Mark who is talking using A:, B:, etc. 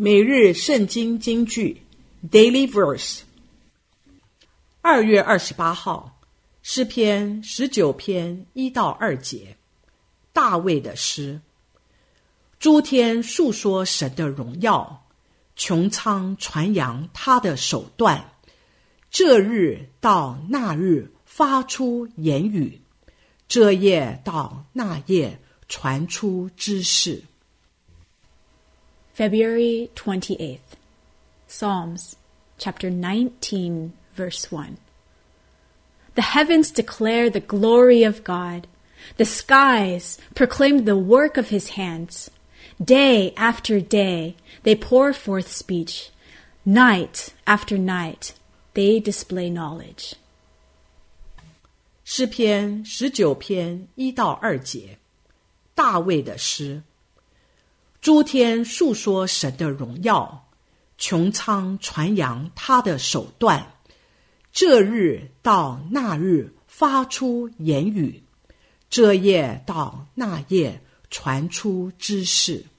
A: 每日圣经金句 Daily Verse 2月28号诗篇19篇1到2节，大卫的诗。诸天述说神的荣耀，穹苍传扬他的手段，这日到那日发出言语，这夜到那夜传出知识。
B: February 28th. Psalms, chapter 19, verse 1. The heavens declare the glory of God. The skies proclaim the work of his hands. Day after day, they pour forth speech. Night after night, they display knowledge.
A: 诗篇19篇1到2节，大卫的诗。诸天述说神的荣耀，穹苍传扬他的手段，这日到那日发出言语，这夜到那夜传出知识。